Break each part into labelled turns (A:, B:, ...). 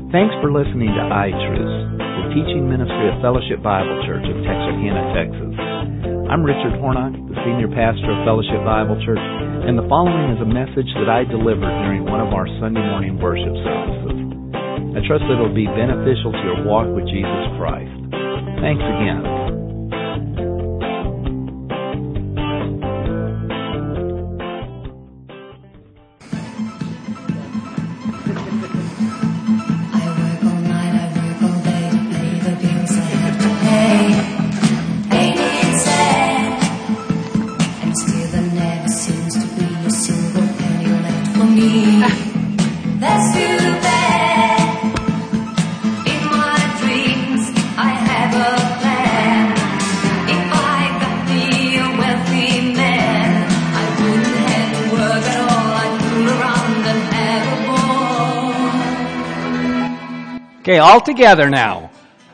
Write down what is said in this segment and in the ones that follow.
A: Thanks for listening to iTruths, the teaching ministry of Fellowship Bible Church of Texarkana, Texas. I'm Richard Hornock, the senior pastor of Fellowship Bible Church, and the following is a message that I delivered during one of our Sunday morning worship services. I trust that it will be beneficial to your walk with Jesus Christ. Thanks again.
B: Okay, all together now.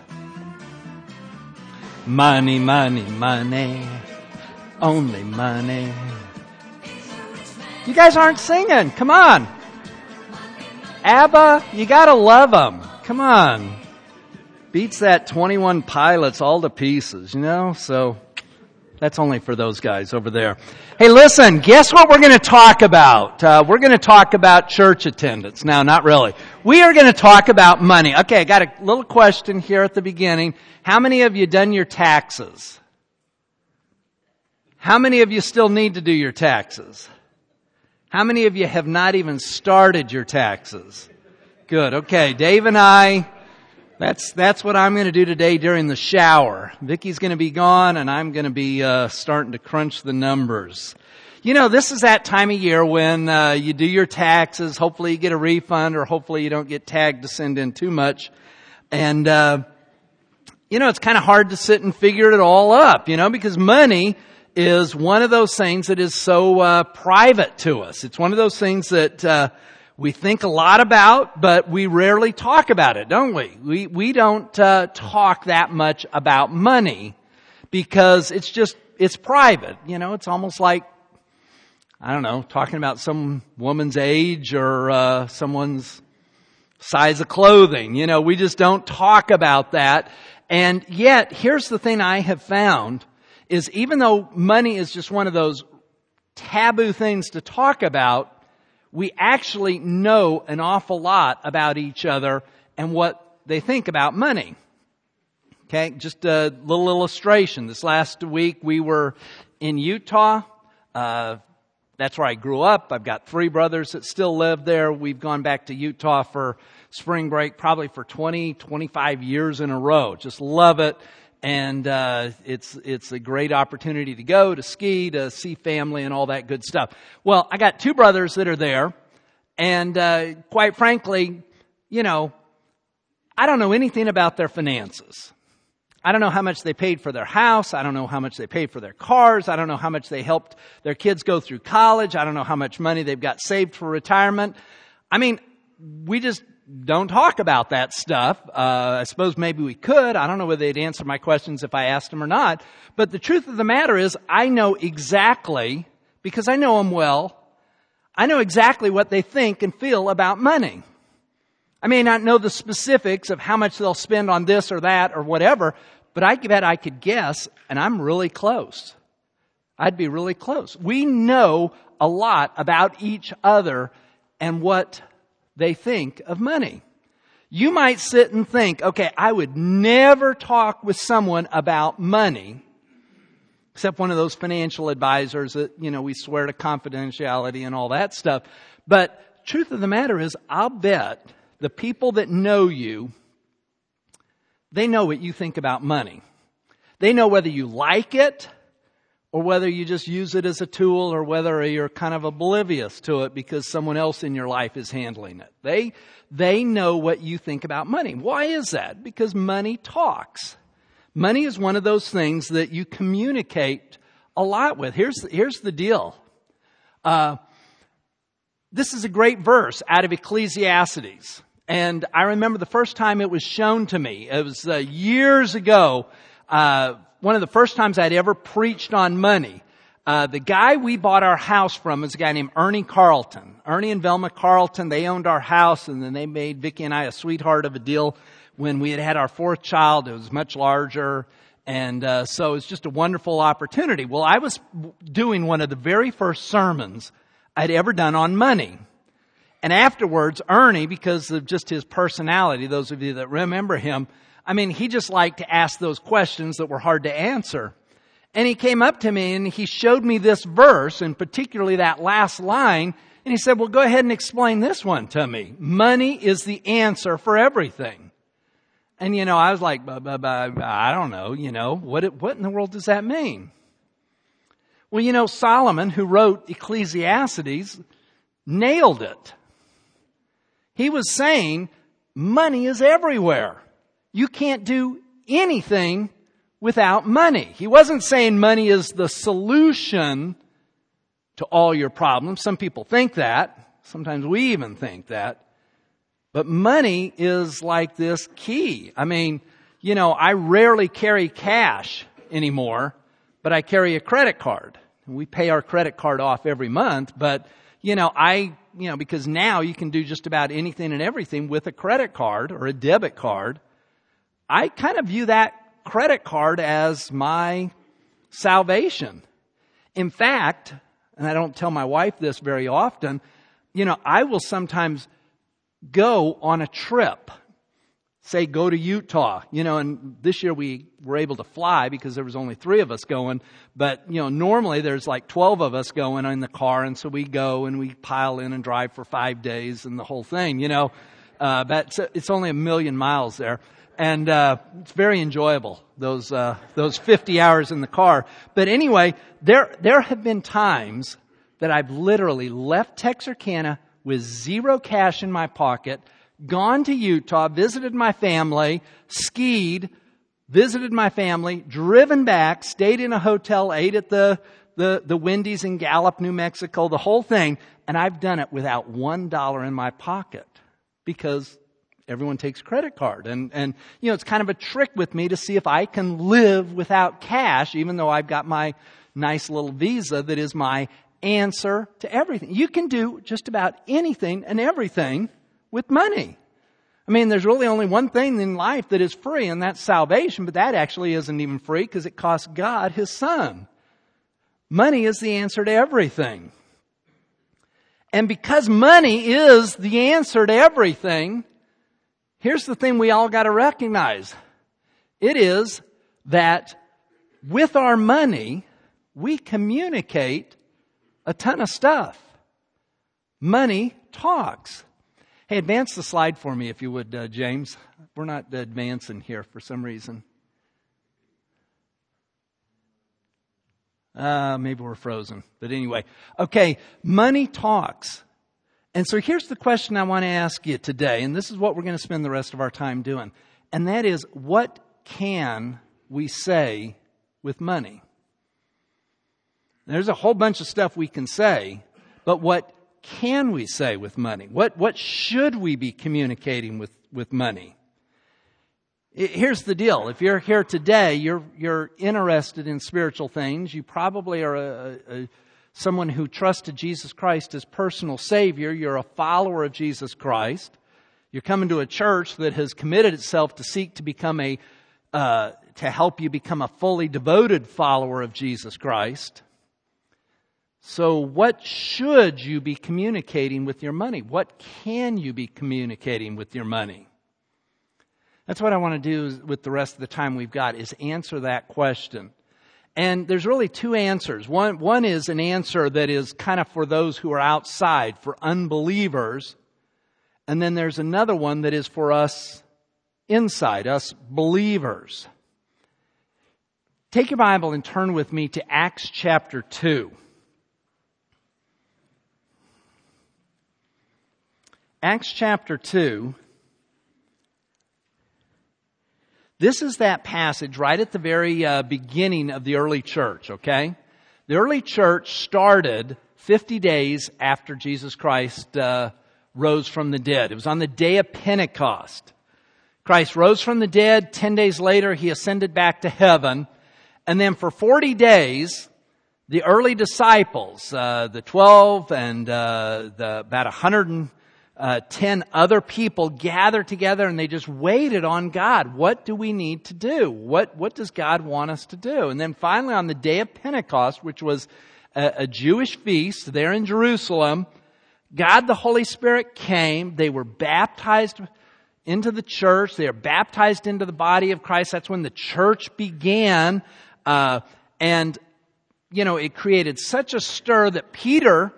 B: Money, money, money. Only money. You guys aren't singing. Come on. ABBA, you gotta love them. Come on. Beats that 21 Pilots all to pieces, you know? So, that's only for those guys over there. Hey, listen, guess what we're going to talk about? We're going to talk about church attendance. No, not really. We are going to talk about money. Okay, I got a little question here at the beginning. How many of you done your taxes? How many of you still need to do your taxes? How many of you have not even started your taxes? Good. Okay, Dave and I, that's what I'm going to do today during the shower. Vicky's going to be gone, and I'm going to be starting to crunch the numbers. You know, this is that time of year when you do your taxes. Hopefully you get a refund, or hopefully you don't get tagged to send in too much. And, you know, it's kind of hard to sit and figure it all up, you know, because money is one of those things that is so private to us. It's one of those things that we think a lot about, but we rarely talk about it, don't we? We don't talk that much about money because it's private. You know, it's almost like, I don't know, talking about some woman's age or someone's size of clothing. You know, we just don't talk about that. And yet, here's the thing I have found is even though money is just one of those taboo things to talk about, we actually know an awful lot about each other and what they think about money. Okay, just a little illustration. This last week we were in Utah. That's where I grew up. I've got 3 brothers that still live there. We've gone back to Utah for spring break probably for 20, 25 years in a row. Just love it. And it's a great opportunity to go, to ski, to see family and all that good stuff. Well, I got 2 brothers that are there. And quite frankly, you know, I don't know anything about their finances. I don't know how much they paid for their house. I don't know how much they paid for their cars. I don't know how much they helped their kids go through college. I don't know how much money they've got saved for retirement. I mean, we just don't talk about that stuff. I suppose maybe we could. I don't know whether they'd answer my questions if I asked them or not. But the truth of the matter is, I know exactly, because I know them well, I know exactly what they think and feel about money. I may not know the specifics of how much they'll spend on this or that or whatever, but I bet I could guess, and I'm really close. I'd be really close. We know a lot about each other and what they think of money. You might sit and think, okay, I would never talk with someone about money, except one of those financial advisors that, you know, we swear to confidentiality and all that stuff. But truth of the matter is, I'll bet the people that know you, they know what you think about money. They know whether you like it or whether you just use it as a tool, or whether you're kind of oblivious to it because someone else in your life is handling it. They know what you think about money. Why is that? Because money talks. Money is one of those things that you communicate a lot with. Here's the deal. This is a great verse out of Ecclesiastes. And I remember the first time it was shown to me. It was years ago. One of the first times I'd ever preached on money. The guy we bought our house from is a guy named Ernie Carlton. Ernie and Velma Carlton, they owned our house, and then they made Vicki and I a sweetheart of a deal when we had our fourth child. It was much larger, and so it was just a wonderful opportunity. Well, I was doing one of the very first sermons I'd ever done on money. And afterwards, Ernie, because of just his personality, those of you that remember him, I mean, he just liked to ask those questions that were hard to answer. And he came up to me and he showed me this verse, and particularly that last line, and he said, well, go ahead and explain this one to me. Money is the answer for everything. And, I was like, I don't know, what in the world does that mean? Well, Solomon, who wrote Ecclesiastes, nailed it. He was saying money is everywhere. You can't do anything without money. He wasn't saying money is the solution to all your problems. Some people think that. Sometimes we even think that. But money is like this key. I mean, I rarely carry cash anymore, but I carry a credit card. And we pay our credit card off every month, but because now you can do just about anything and everything with a credit card or a debit card. I kind of view that credit card as my salvation. In fact, and I don't tell my wife this very often, I will sometimes go on a trip. Say, go to Utah, and this year we were able to fly because there was only 3 of us going. But, normally there's like 12 of us going in the car. And so we go and we pile in and drive for 5 days and the whole thing, but it's only 1 million miles there. And, it's very enjoyable, those 50 hours in the car. But anyway, there have been times that I've literally left Texarkana with 0 cash in my pocket, gone to Utah, visited my family, skied, visited my family, driven back, stayed in a hotel, ate at the Wendy's in Gallup, New Mexico, the whole thing. And I've done it without $1 in my pocket because everyone takes credit card. And it's kind of a trick with me to see if I can live without cash, even though I've got my nice little Visa that is my answer to everything. You can do just about anything and everything with money. I mean, there's really only one thing in life that is free, and that's salvation, but that actually isn't even free because it costs God His Son. Money is the answer to everything. And because money is the answer to everything, here's the thing we all got to recognize. It is that with our money, we communicate a ton of stuff. Money talks. Hey, advance the slide for me if you would, James. We're not advancing here for some reason. Maybe we're frozen. But anyway. Okay, money talks. And so here's the question I want to ask you today. And this is what we're going to spend the rest of our time doing. And that is, what can we say with money? There's a whole bunch of stuff we can say, but what can we say with money? What should we be communicating with money? Here's the deal. If you're here today, you're interested in spiritual things. You probably are someone who trusted Jesus Christ as personal Savior. You're a follower of Jesus Christ. You're coming to a church that has committed itself to seek to become to help you become a fully devoted follower of Jesus Christ. So what should you be communicating with your money? What can you be communicating with your money? That's what I want to do with the rest of the time we've got, is answer that question. And there's really 2 answers. One is an answer that is kind of for those who are outside, for unbelievers. And then there's another one that is for us inside, us believers. Take your Bible and turn with me to Acts chapter 2. Acts chapter 2. This is that passage right at the very beginning of the early church, okay? The early church started 50 days after Jesus Christ rose from the dead. It was on the day of Pentecost. Christ rose from the dead. 10 days later, He ascended back to heaven. And then for 40 days, the early disciples, the 12 and about 110 other people gathered together, and they just waited on God. What do we need to do? What does God want us to do? And then finally on the day of Pentecost, which was a Jewish feast there in Jerusalem, God the Holy Spirit came. They were baptized into the church. They are baptized into the body of Christ. That's when the church began. And, you know, it created such a stir that Peter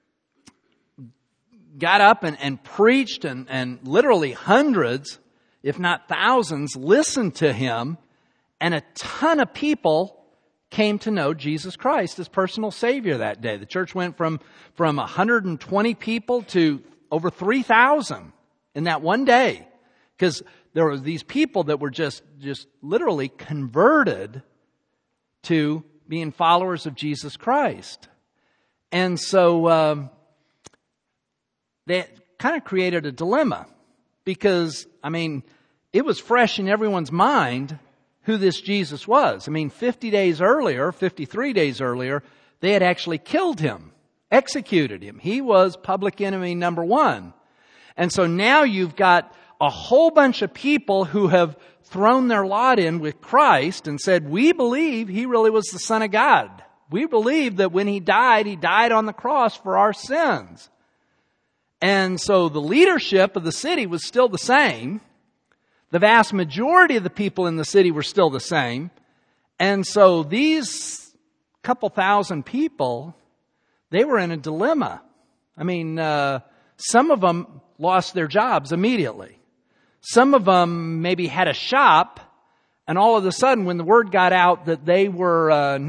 B: got up and preached, and literally hundreds, if not thousands, listened to him. And a ton of people came to know Jesus Christ as personal Savior that day. The church went from 120 people to over 3,000 in that one day. Because there were these people that were just literally converted to being followers of Jesus Christ. And so that kind of created a dilemma. Because, I mean, it was fresh in everyone's mind who this Jesus was. I mean, 53 days earlier, they had actually killed him, executed him. He was public enemy number one. And so now you've got a whole bunch of people who have thrown their lot in with Christ and said, we believe he really was the Son of God. We believe that when he died on the cross for our sins. And so the leadership of the city was still the same. The vast majority of the people in the city were still the same. And so these couple thousand people, they were in a dilemma. I mean, some of them lost their jobs immediately. Some of them maybe had a shop, and all of a sudden when the word got out that they were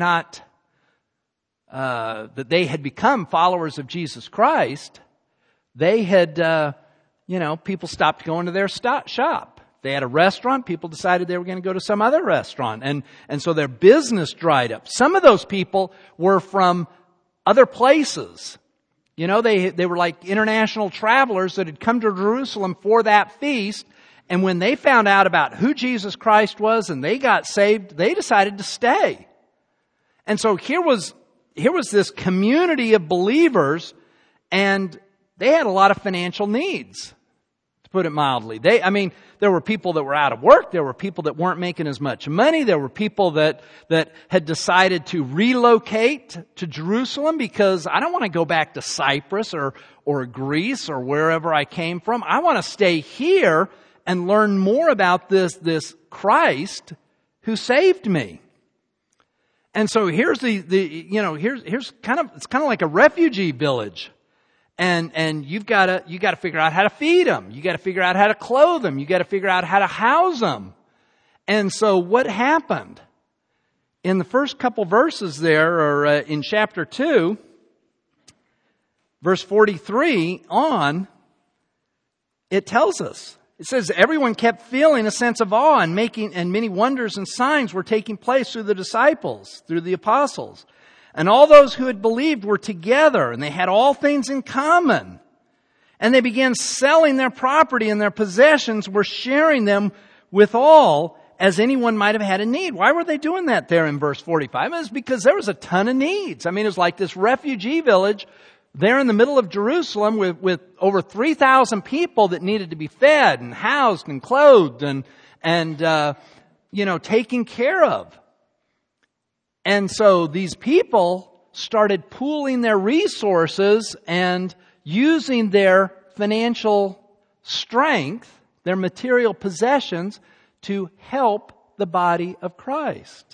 B: that they had become followers of Jesus Christ, they had, people stopped going to their shop. They had a restaurant. People decided they were going to go to some other restaurant. And so their business dried up. Some of those people were from other places. You know, they were like international travelers that had come to Jerusalem for that feast. And when they found out about who Jesus Christ was and they got saved, they decided to stay. And so here was this community of believers, and they had a lot of financial needs, to put it mildly. There were people that were out of work. There were people that weren't making as much money. There were people that had decided to relocate to Jerusalem because I don't want to go back to Cyprus or Greece or wherever I came from. I want to stay here and learn more about this Christ who saved me. And so here's here's kind of like a refugee village. And you've got to figure out how to feed them. You got to figure out how to clothe them. You got to figure out how to house them. And so what happened? In the first couple verses there, or in chapter 2, verse 43 on, it tells us. It says, everyone kept feeling a sense of awe and many wonders and signs were taking place through the disciples, through the apostles. And all those who had believed were together, and they had all things in common. And they began selling their property and their possessions, were sharing them with all, as anyone might have had a need. Why were they doing that there in verse 45? It was because there was a ton of needs. I mean, it was like this refugee village there in the middle of Jerusalem with over 3,000 people that needed to be fed and housed and clothed and taken care of. And so these people started pooling their resources and using their financial strength, their material possessions, to help the body of Christ.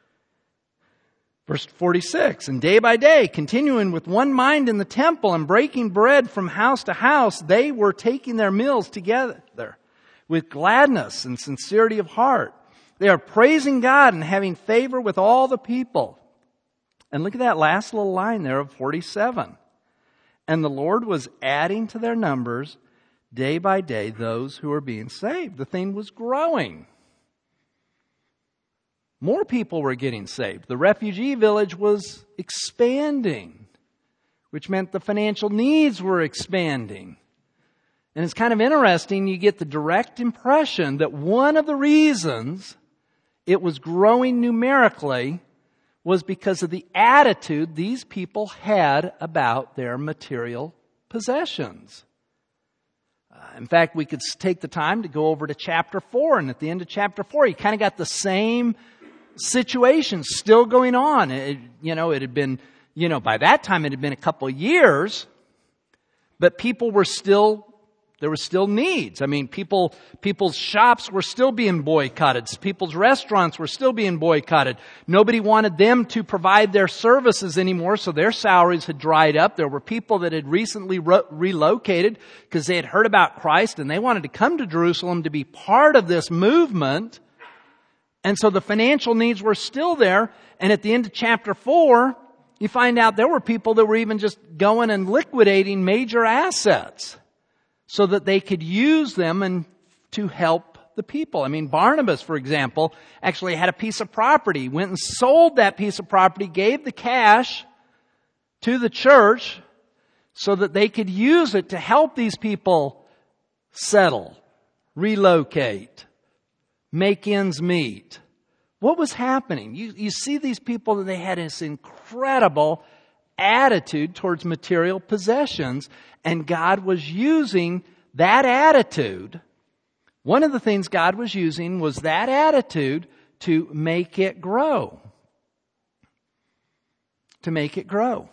B: Verse 46, and day by day, continuing with one mind in the temple and breaking bread from house to house, they were taking their meals together with gladness and sincerity of heart. They are praising God and having favor with all the people. And look at that last little line there of 47. And the Lord was adding to their numbers day by day those who were being saved. The thing was growing. More people were getting saved. The refugee village was expanding, which meant the financial needs were expanding. And it's kind of interesting, you get the direct impression that one of the reasons it was growing numerically was because of the attitude these people had about their material possessions. In fact, we could take the time to go over to chapter 4, and at the end of chapter 4, you kind of got the same situation still going on. It had been, by that time it had been a couple of years, but people were still, there were still needs. I mean, people's shops were still being boycotted. People's restaurants were still being boycotted. Nobody wanted them to provide their services anymore, so their salaries had dried up. There were people that had recently relocated because they had heard about Christ and they wanted to come to Jerusalem to be part of this movement. And so the financial needs were still there. And at the end of chapter 4, you find out there were people that were even just going and liquidating major assets so that they could use them and to help the people. I mean, Barnabas, for example, actually had a piece of property, went and sold that piece of property, gave the cash to the church so that they could use it to help these people settle, relocate, make ends meet. What was happening? You see these people that they had this incredible attitude towards material possessions, and God was using that attitude. One of the things God was using was that attitude to make it grow. To make it grow.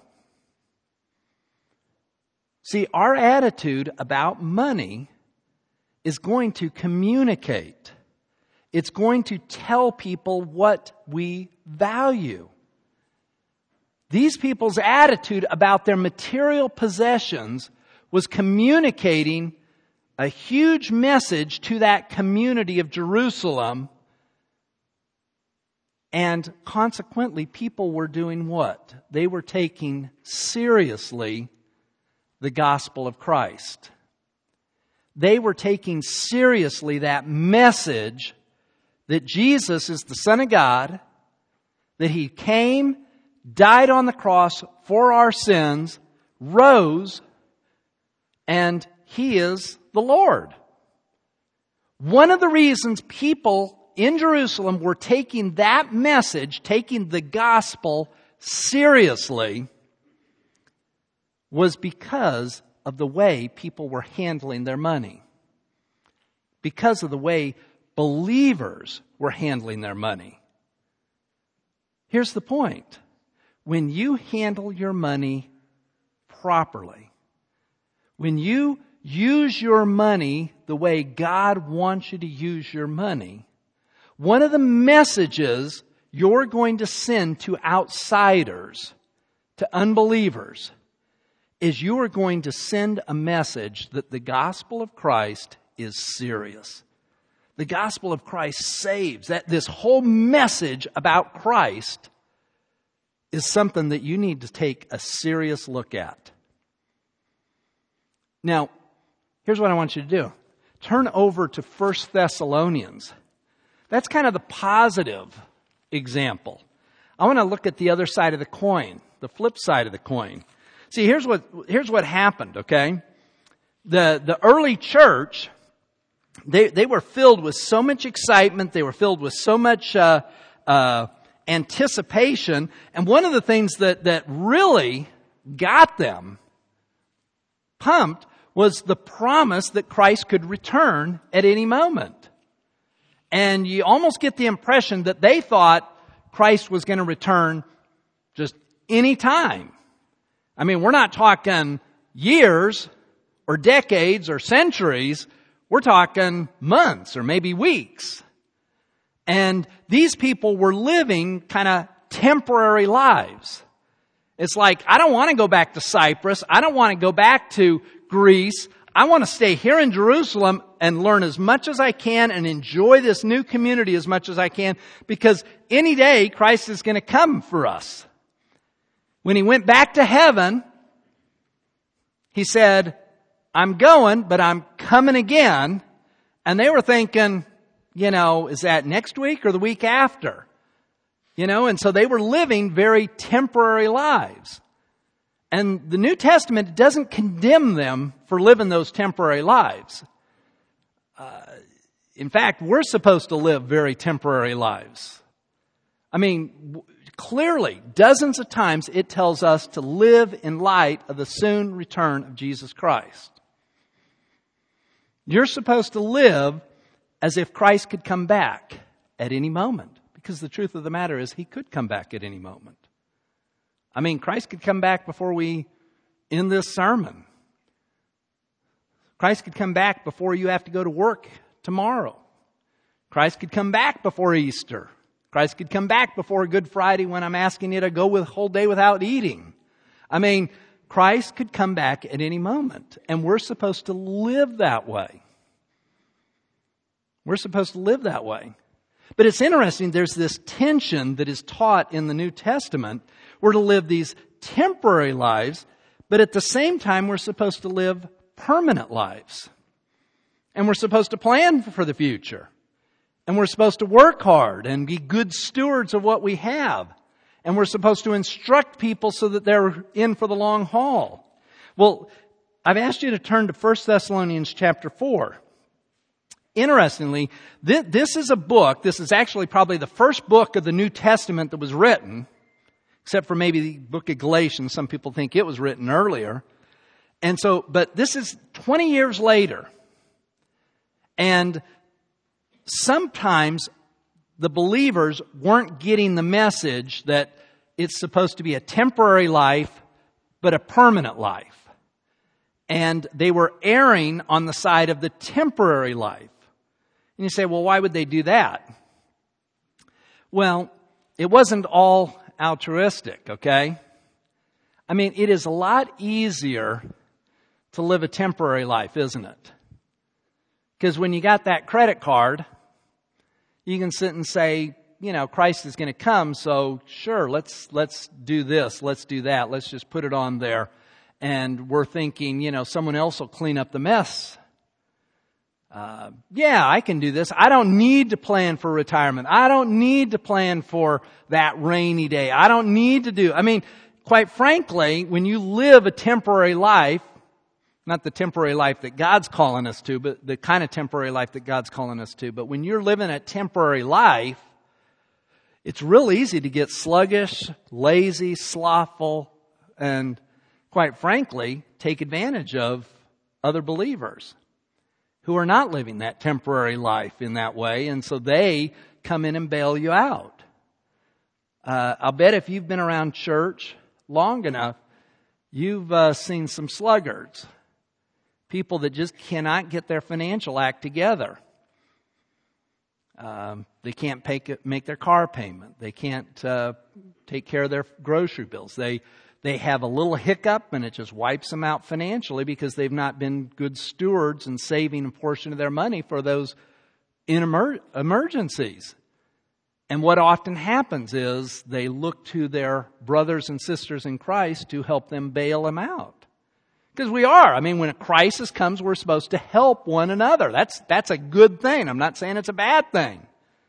B: See, our attitude about money is going to communicate. It's going to tell people what we value. These people's attitude about their material possessions was communicating a huge message to that community of Jerusalem. And consequently, people were doing what? They were taking seriously the gospel of Christ. They were taking seriously that message that Jesus is the Son of God, that He came, died on the cross for our sins, rose, and He is the Lord. One of the reasons people in Jerusalem were taking that message, taking the gospel seriously, was because of the way people were handling their money. Because of the way believers were handling their money. Here's the point. When you handle your money properly, when you use your money the way God wants you to use your money, one of the messages you're going to send to outsiders, to unbelievers, is you are going to send a message that the gospel of Christ is serious. The gospel of Christ saves. That this whole message about Christ is something that you need to take a serious look at. Now, here's what I want you to do. Turn over to 1 Thessalonians. That's kind of the positive example. I want to look at the other side of the coin, the flip side of the coin. See, here's what happened, okay? The early church, they were filled with so much excitement. They were filled with so much anticipation. And one of the things that really got them pumped was the promise that Christ could return at any moment. And you almost get the impression that they thought Christ was going to return just any time. I mean, we're not talking years or decades or centuries. We're talking months or maybe weeks. And these people were living kind of temporary lives. It's like, I don't want to go back to Cyprus. I don't want to go back to Greece. I want to stay here in Jerusalem and learn as much as I can and enjoy this new community as much as I can, because any day Christ is going to come for us. When He went back to heaven, He said, I'm going, but I'm coming again. And they were thinking, is that next week or the week after? And so they were living very temporary lives. And the New Testament doesn't condemn them for living those temporary lives. In fact, we're supposed to live very temporary lives. I mean, Clearly, dozens of times it tells us to live in light of the soon return of Jesus Christ. You're supposed to live as if Christ could come back at any moment. Because the truth of the matter is, He could come back at any moment. I mean, Christ could come back before we end this sermon. Christ could come back before you have to go to work tomorrow. Christ could come back before Easter. Christ could come back before Good Friday when I'm asking you to go with a whole day without eating. I mean, Christ could come back at any moment. And we're supposed to live that way. We're supposed to live that way. But it's interesting, there's this tension that is taught in the New Testament. We're to live these temporary lives, but at the same time we're supposed to live permanent lives. And we're supposed to plan for the future. And we're supposed to work hard and be good stewards of what we have. And we're supposed to instruct people so that they're in for the long haul. Well, I've asked you to turn to 1 Thessalonians chapter 4. Interestingly, this is a book, this is actually probably the first book of the New Testament that was written, except for maybe the book of Galatians. Some people think it was written earlier. And so, but this is 20 years later. And sometimes the believers weren't getting the message that it's supposed to be a temporary life, but a permanent life. And they were erring on the side of the temporary life. And you say, well, why would they do that? Well, it wasn't all altruistic, okay? I mean, it is a lot easier to live a temporary life, isn't it? Because when you got that credit card, you can sit and say, you know, Christ is going to come, so sure, let's do this, let's do that, let's just put it on there. And we're thinking, you know, someone else will clean up the mess. Yeah, I can do this. I don't need to plan for retirement. I don't need to plan for that rainy day. I don't need to do. I mean, quite frankly, when you live a temporary life, not the temporary life that God's calling us to, but the kind of temporary life that God's calling us to. But when you're living a temporary life, it's real easy to get sluggish, lazy, slothful, and quite frankly, take advantage of other believers who are not living that temporary life in that way. And so they come in and bail you out. I'll bet if you've been around church long enough, you've seen some sluggards. People that just cannot get their financial act together. They can't make their car payment. They can't take care of their grocery bills. They have a little hiccup and it just wipes them out financially because they've not been good stewards and saving a portion of their money for those emergencies. And what often happens is they look to their brothers and sisters in Christ to help them bail them out. Because we are. I mean, when a crisis comes, we're supposed to help one another. That's a good thing. I'm not saying it's a bad thing.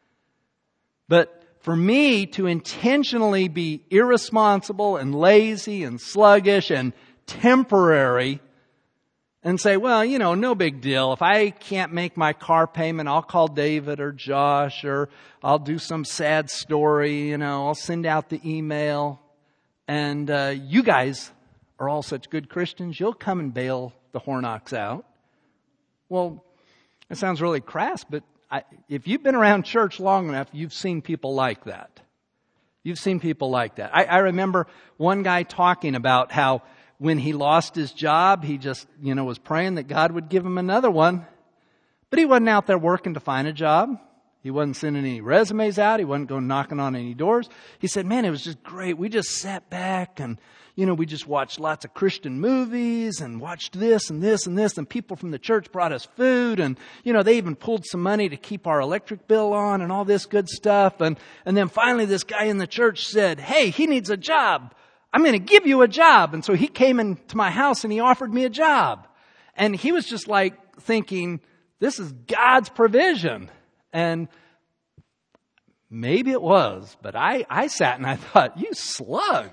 B: But for me to intentionally be irresponsible and lazy and sluggish and temporary and say, well, you know, no big deal. If I can't make my car payment, I'll call David or Josh, or I'll do some sad story, you know, I'll send out the email. And you guys are all such good Christians, you'll come and bail the Hornocks out. Well, it sounds really crass, but if you've been around church long enough, you've seen people like that. You've seen people like that. I remember one guy talking about how when he lost his job, he just, you know, was praying that God would give him another one. But he wasn't out there working to find a job. He wasn't sending any resumes out. He wasn't going knocking on any doors. He said, man, it was just great. We just sat back and, you know, we just watched lots of Christian movies and watched this and this and this. And people from the church brought us food. And, you know, they even pulled some money to keep our electric bill on and all this good stuff. And then finally this guy in the church said, hey, he needs a job. I'm going to give you a job. And so he came into my house and he offered me a job. And he was just like thinking, this is God's provision. And maybe it was, but I sat and I thought, you slug.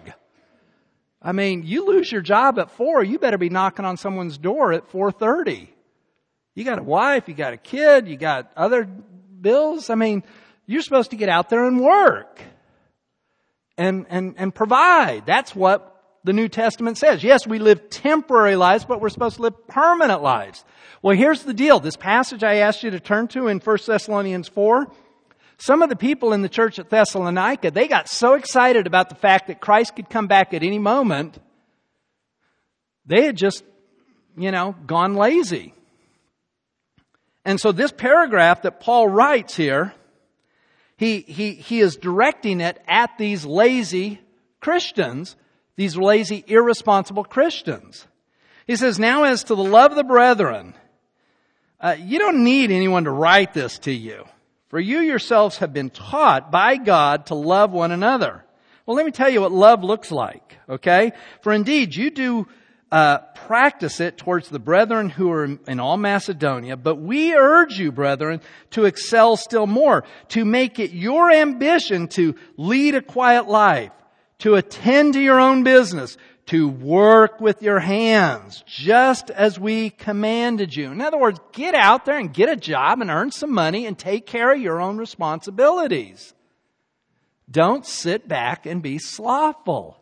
B: I mean, you lose your job at 4, you better be knocking on someone's door at 4:30. You got a wife, you got a kid, you got other bills. I mean, you're supposed to get out there and work. and provide. That's what the New Testament says. Yes, we live temporary lives, but we're supposed to live permanent lives. Well, here's the deal. This passage I asked you to turn to in 1 Thessalonians 4, some of the people in the church at Thessalonica, they got so excited about the fact that Christ could come back at any moment, they had just, gone lazy. And so this paragraph that Paul writes here, he is directing it at these lazy Christians, these lazy, irresponsible Christians. He says, now as to the love of the brethren, you don't need anyone to write this to you, for you yourselves have been taught by God to love one another. Well, let me tell you what love looks like, okay? For indeed, you do practice it towards the brethren who are in all Macedonia, but we urge you, brethren, to excel still more, to make it your ambition to lead a quiet life, to attend to your own business, to work with your hands, just as we commanded you. In other words, get out there and get a job and earn some money and take care of your own responsibilities. Don't sit back and be slothful.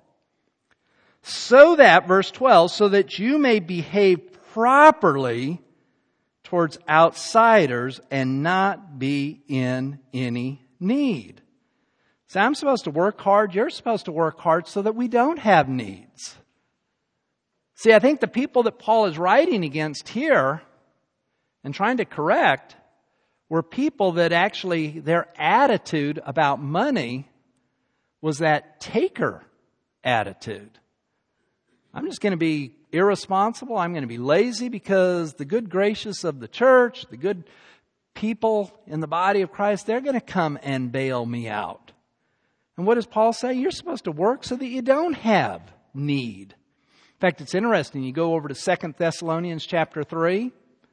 B: So that, verse 12, so that you may behave properly towards outsiders and not be in any need. So I'm supposed to work hard, you're supposed to work hard so that we don't have needs. See, I think the people that Paul is writing against here and trying to correct were people that actually their attitude about money was that taker attitude. I'm just going to be irresponsible. I'm going to be lazy because the good gracious of the church, the good people in the body of Christ, they're going to come and bail me out. And what does Paul say? You're supposed to work so that you don't have need. In fact, it's interesting. You go over to 2 Thessalonians chapter 3.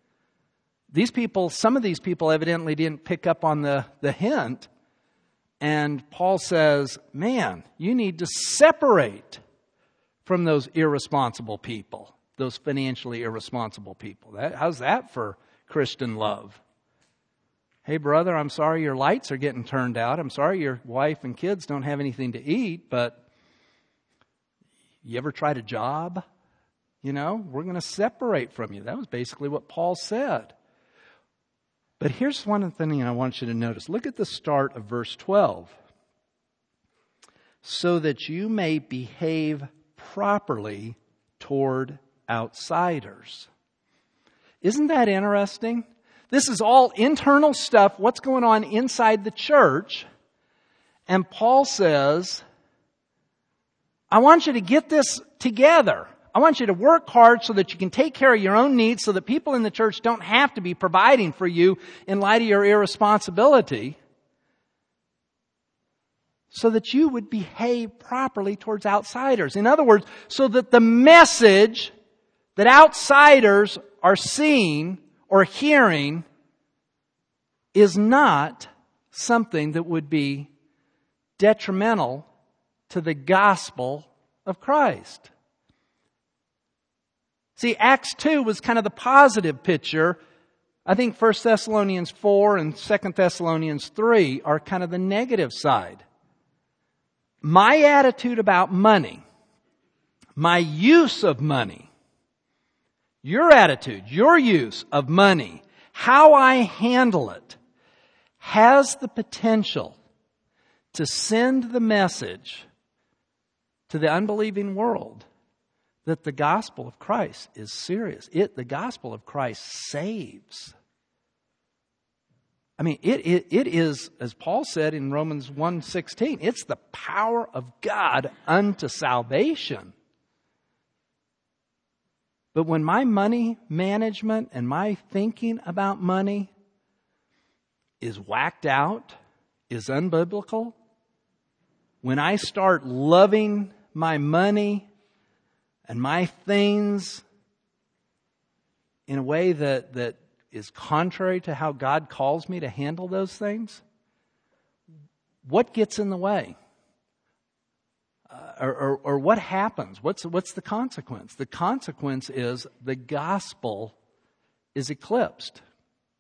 B: Some of these people evidently didn't pick up on the hint. And Paul says, man, you need to separate from those irresponsible people, those financially irresponsible people. How's that for Christian love? Hey, brother, I'm sorry your lights are getting turned out. I'm sorry your wife and kids don't have anything to eat, but you ever tried a job? We're going to separate from you. That was basically what Paul said. But here's one thing I want you to notice. Look at the start of verse 12. So that you may behave properly toward outsiders. Isn't that interesting? This is all internal stuff, what's going on inside the church. And Paul says, I want you to get this together. I want you to work hard so that you can take care of your own needs so that people in the church don't have to be providing for you in light of your irresponsibility. So that you would behave properly towards outsiders. In other words, so that the message that outsiders are seeing or hearing is not something that would be detrimental to the gospel of Christ. See, Acts 2 was kind of the positive picture. I think 1 Thessalonians 4 and 2 Thessalonians 3 are kind of the negative side. My attitude about money, my use of money, your attitude, your use of money, how I handle it, has the potential to send the message to the unbelieving world that the gospel of Christ is serious. The gospel of Christ saves. I mean, it is, as Paul said in Romans 1:16, it's the power of God unto salvation. But when my money management and my thinking about money is whacked out, is unbiblical, when I start loving my money and my things in a way that is contrary to how God calls me to handle those things, what gets in the way? Or what happens? What's the consequence? The consequence is the gospel is eclipsed.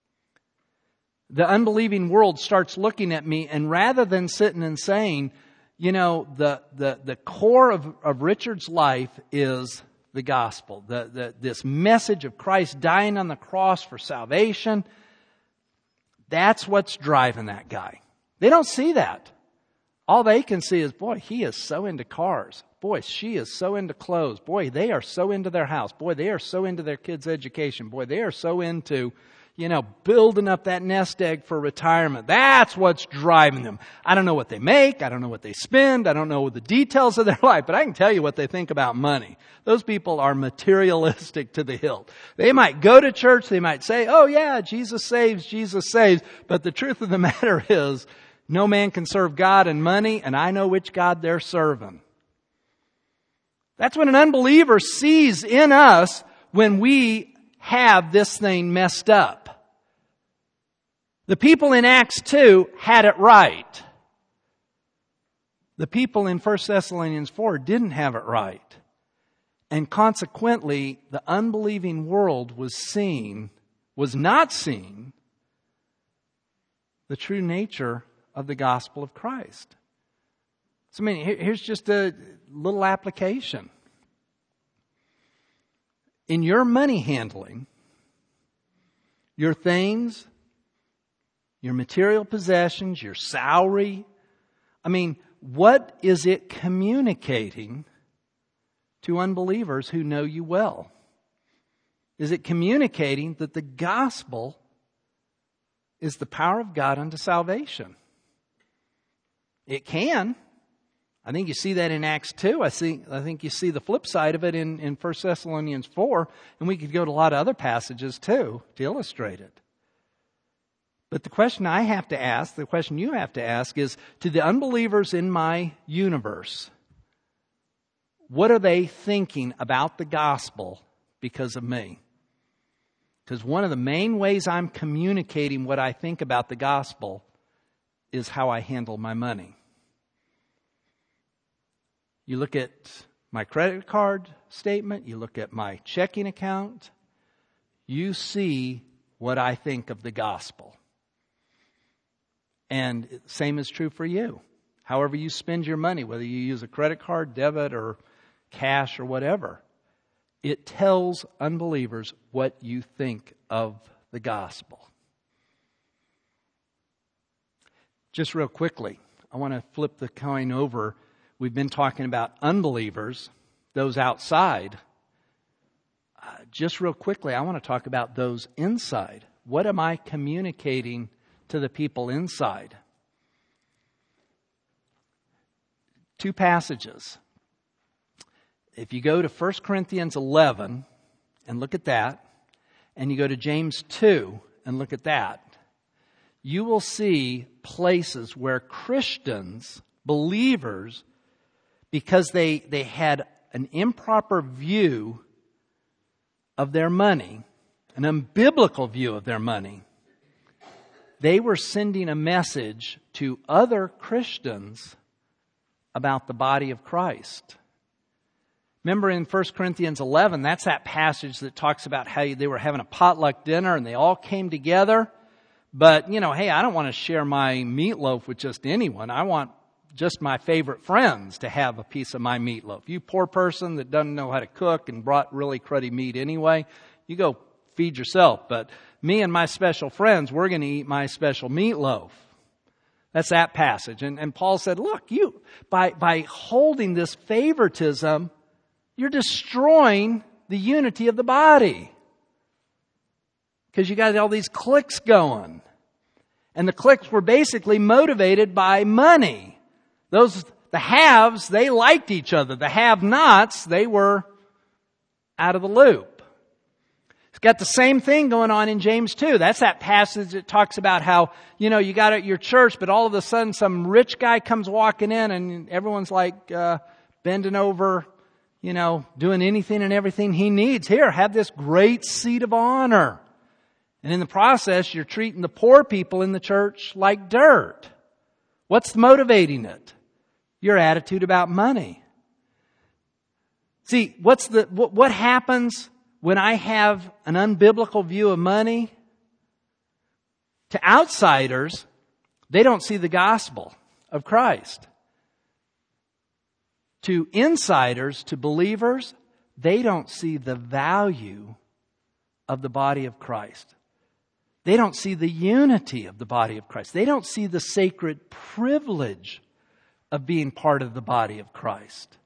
B: The unbelieving world starts looking at me, and rather than sitting and saying, You know, the core of Richard's life is the gospel. This message of Christ dying on the cross for salvation. That's what's driving that guy. They don't see that. All they can see is, boy, he is so into cars. Boy, she is so into clothes. Boy, they are so into their house. Boy, they are so into their kids' education. Boy, they are so into, building up that nest egg for retirement. That's what's driving them. I don't know what they make. I don't know what they spend. I don't know the details of their life, but I can tell you what they think about money. Those people are materialistic to the hilt. They might go to church. They might say, oh yeah, Jesus saves, Jesus saves. But the truth of the matter is, no man can serve God and money, and I know which God they're serving. That's what an unbeliever sees in us when we have this thing messed up. The people in Acts 2 had it right. The people in 1 Thessalonians 4 didn't have it right. And consequently, the unbelieving world was not seeing the true nature of the gospel of Christ. So, here's just a little application. In your money handling, your things, your material possessions, your salary, what is it communicating to unbelievers who know you well? Is it communicating that the gospel is the power of God unto salvation? It can. I think you see that in Acts 2. I think you see the flip side of it in 1 Thessalonians 4. And we could go to a lot of other passages too to illustrate it. But the question I have to ask, the question you have to ask is, to the unbelievers in my universe, what are they thinking about the gospel because of me? Because one of the main ways I'm communicating what I think about the gospel is how I handle my money. You look at my credit card statement, you look at my checking account, you see what I think of the gospel. And same is true for you. However you spend your money, whether you use a credit card, debit, or cash, or whatever, it tells unbelievers what you think of the gospel. Just real quickly, I want to flip the coin over. We've been talking about unbelievers, those outside. Just real quickly, I want to talk about those inside. What am I communicating to the people inside? Two passages. If you go to 1 Corinthians 11 and look at that, and you go to James 2 and look at that, you will see places where Christians, believers, because they had an improper view of their money, an unbiblical view of their money, they were sending a message to other Christians about the body of Christ. Remember in 1 Corinthians 11, that's that passage that talks about how they were having a potluck dinner and they all came together. But, hey, I don't want to share my meatloaf with just anyone. I want just my favorite friends to have a piece of my meatloaf. You poor person that doesn't know how to cook and brought really cruddy meat anyway, you go feed yourself. But me and my special friends, we're going to eat my special meatloaf. That's that passage. And Paul said, look, you by holding this favoritism, you're destroying the unity of the body. Because you got all these cliques going. And the cliques were basically motivated by money. The haves, they liked each other. The have-nots, they were out of the loop. It's got the same thing going on in James 2. That's that passage that talks about how, you got it at your church, but all of a sudden some rich guy comes walking in and everyone's like bending over, doing anything and everything he needs. Here, have this great seat of honor. And in the process, you're treating the poor people in the church like dirt. What's motivating it? Your attitude about money. See, what happens when I have an unbiblical view of money? To outsiders, they don't see the gospel of Christ. To insiders, to believers, they don't see the value of the body of Christ. They don't see the unity of the body of Christ. They don't see the sacred privilege of being part of the body of Christ.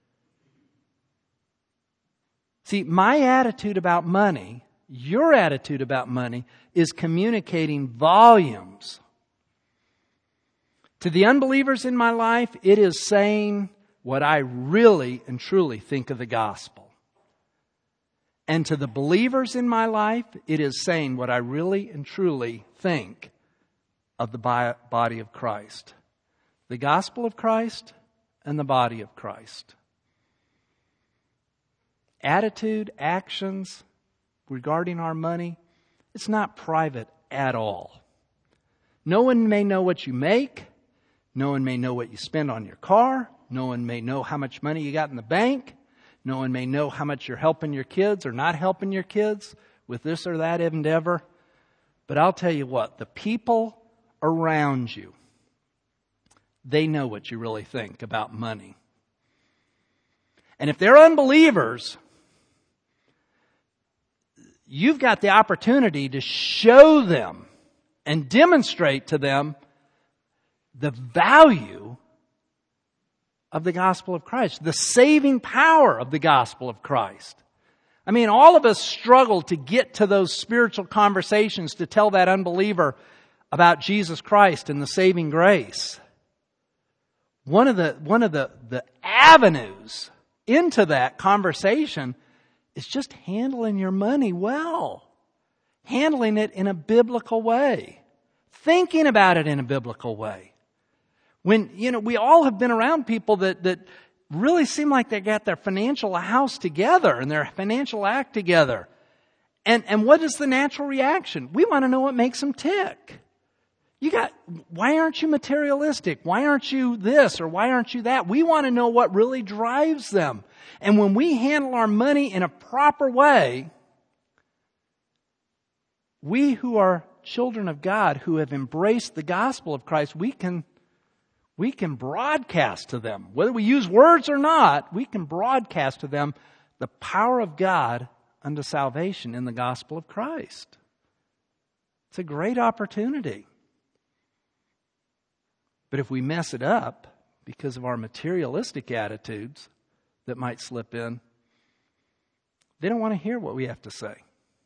B: See, my attitude about money, your attitude about money, is communicating volumes. To the unbelievers in my life, it is saying what I really and truly think of the gospel. And to the believers in my life, it is saying what I really and truly think of the body of Christ. The gospel of Christ and the body of Christ. Attitude, actions regarding our money, it's not private at all. No one may know what you make. No one may know what you spend on your car. No one may know how much money you got in the bank. No one may know how much you're helping your kids or not helping your kids with this or that endeavor. But I'll tell you what, the people around you, they know what you really think about money. And if they're unbelievers, you've got the opportunity to show them and demonstrate to them the value of the gospel of Christ, the saving power of the gospel of Christ. I mean, all of us struggle to get to those spiritual conversations to tell that unbeliever about Jesus Christ and the saving grace. One of the avenues into that conversation is just handling your money well. Handling it in a biblical way. Thinking about it in a biblical way. When, we all have been around people that really seem like they got their financial house together and their financial act together. And what is the natural reaction? We want to know what makes them tick. Why aren't you materialistic? Why aren't you this or why aren't you that? We want to know what really drives them. And when we handle our money in a proper way, we who are children of God, who have embraced the gospel of Christ, we can broadcast to them. Whether we use words or not, we can broadcast to them the power of God unto salvation in the gospel of Christ. It's a great opportunity. But if we mess it up because of our materialistic attitudes that might slip in, they don't want to hear what we have to say.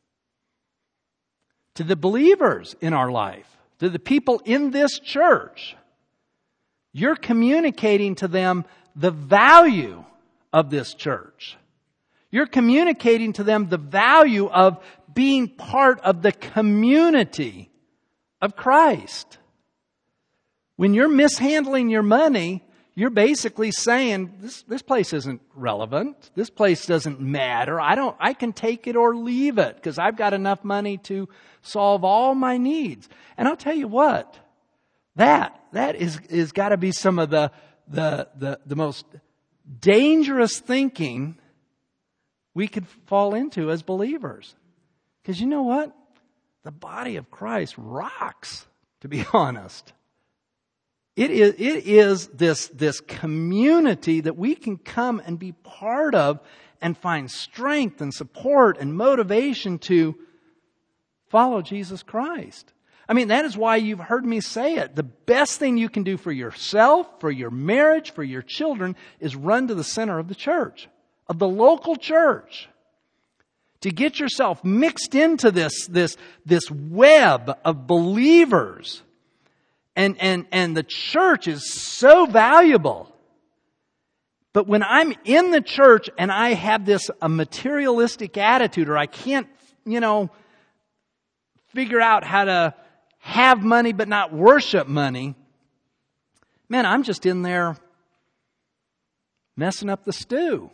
B: To the believers in our life, to the people in this church, you're communicating to them the value of this church. You're communicating to them the value of being part of the community of Christ. When you're mishandling your money, you're basically saying, this place isn't relevant. This place doesn't matter. I can take it or leave it because I've got enough money to solve all my needs. And I'll tell you what, that is got to be some of the most dangerous thinking we could fall into as believers. Because you know what? The body of Christ rocks, to be honest. It is this community that we can come and be part of and find strength and support and motivation to follow Jesus Christ. I mean, that is why you've heard me say it. The best thing you can do for yourself, for your marriage, for your children, is run to the center of the church, of the local church. To get yourself mixed into this web of believers. And the church is so valuable. But when I'm in the church and I have a materialistic attitude, or I can't, figure out how to have money but not worship money, man, I'm just in there messing up the stew.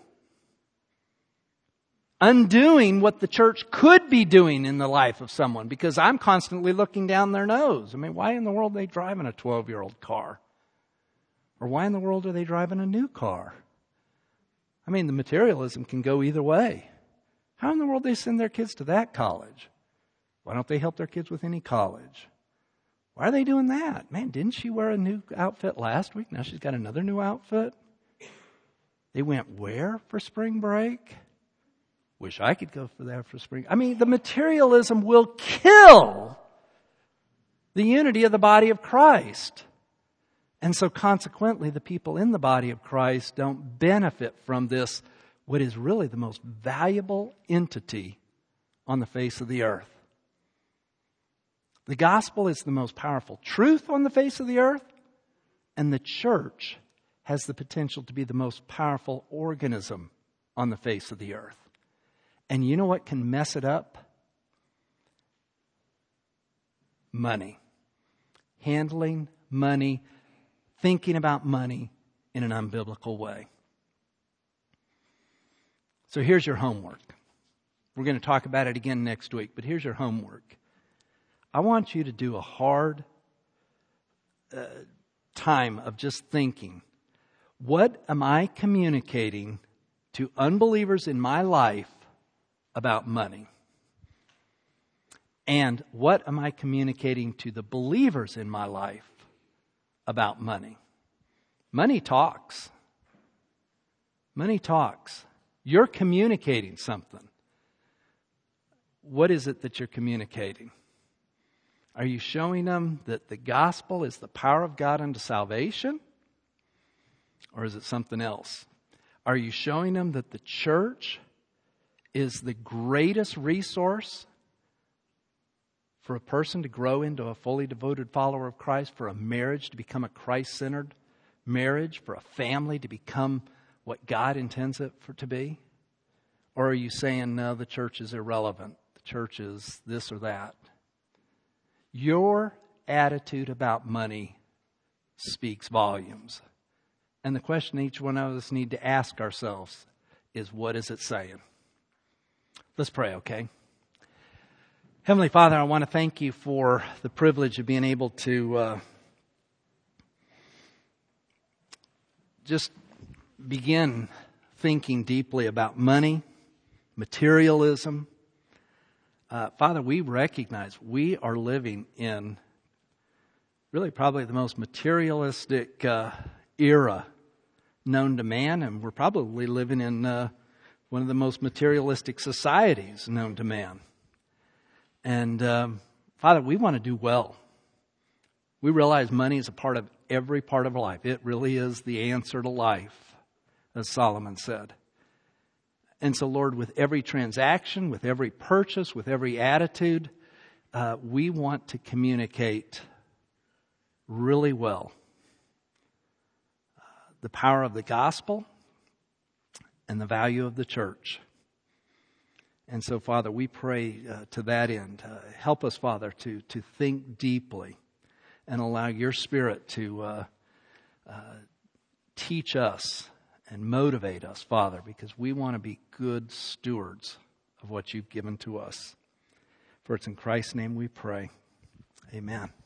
B: Undoing what the church could be doing in the life of someone, because I'm constantly looking down their nose. I mean, why in the world are they driving a 12-year-old car? Or why in the world are they driving a new car? I mean, the materialism can go either way. How in the world do they send their kids to that college? Why don't they help their kids with any college? Why are they doing that? Man, didn't she wear a new outfit last week? Now she's got another new outfit. They went where for spring break? Wish I could go for that for spring. I mean, the materialism will kill the unity of the body of Christ. And so consequently, the people in the body of Christ don't benefit from this, what is really the most valuable entity on the face of the earth. The gospel is the most powerful truth on the face of the earth, and the church has the potential to be the most powerful organism on the face of the earth. And you know what can mess it up? Money. Handling money, thinking about money in an unbiblical way. So here's your homework. We're going to talk about it again next week, but here's your homework. I want you to do a hard time of just thinking, what am I communicating to unbelievers in my life about money? And what am I communicating to the believers in my life about money? Money talks. Money talks. You're communicating something. What is it that you're communicating? Are you showing them that the gospel is the power of God unto salvation? Or is it something else? Are you showing them that the church is the greatest resource for a person to grow into a fully devoted follower of Christ, for a marriage to become a Christ-centered marriage, for a family to become what God intends it to be? Or are you saying, no, the church is irrelevant, the church is this or that? Your attitude about money speaks volumes. And the question each one of us need to ask ourselves is, what is it saying? Let's pray, okay? Heavenly Father, I want to thank you for the privilege of being able to just begin thinking deeply about money, materialism. Father, we recognize we are living in really probably the most materialistic era known to man, and we're probably living in one of the most materialistic societies known to man. And Father, we want to do well. We realize money is a part of every part of life. It really is the answer to life, as Solomon said. And so, Lord, with every transaction, with every purchase, with every attitude, we want to communicate really well the power of the gospel and the value of the church. And so, Father, we pray to that end. Help us, Father, to think deeply and allow your Spirit to teach us and motivate us, Father, because we want to be good stewards of what you've given to us. For it's in Christ's name we pray. Amen.